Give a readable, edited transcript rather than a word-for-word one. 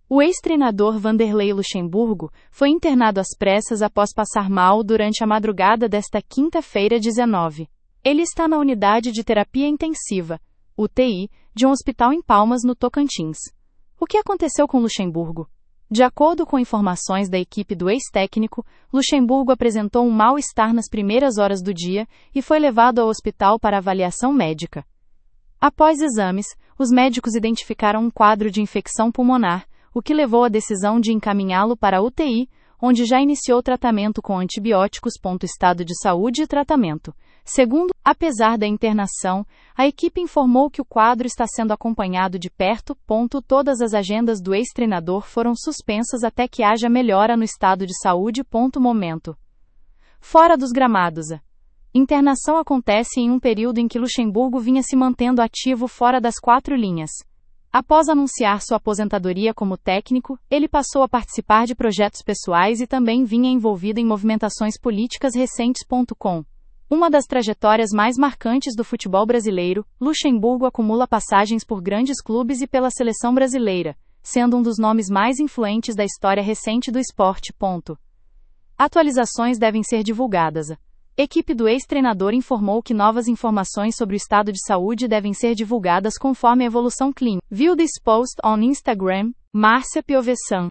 O ex-treinador Vanderlei Luxemburgo foi internado às pressas após passar mal durante a madrugada desta quinta-feira, 19. Ele está na unidade de terapia intensiva, UTI, de um hospital em Palmas, no Tocantins. O que aconteceu com Luxemburgo? De acordo com informações da equipe do ex-técnico, Luxemburgo apresentou um mal-estar nas primeiras horas do dia e foi levado ao hospital para avaliação médica. Após exames, os médicos identificaram um quadro de infecção pulmonar, o que levou à decisão de encaminhá-lo para a UTI, onde já iniciou tratamento com antibióticos. Estado de saúde e tratamento. Segundo, apesar da internação, a equipe informou que o quadro está sendo acompanhado de perto. Todas as agendas do ex-treinador foram suspensas até que haja melhora no estado de saúde. Momento. Fora dos gramados. Internação acontece em um período em que Luxemburgo vinha se mantendo ativo fora das quatro linhas. Após anunciar sua aposentadoria como técnico, ele passou a participar de projetos pessoais e também vinha envolvido em movimentações políticas recentes. Com uma das trajetórias mais marcantes do futebol brasileiro, Luxemburgo acumula passagens por grandes clubes e pela seleção brasileira, sendo um dos nomes mais influentes da história recente do esporte. Atualizações devem ser divulgadas. Equipe do ex-treinador informou que novas informações sobre o estado de saúde devem ser divulgadas conforme a evolução clínica. View this post on Instagram, Márcia Piovesan.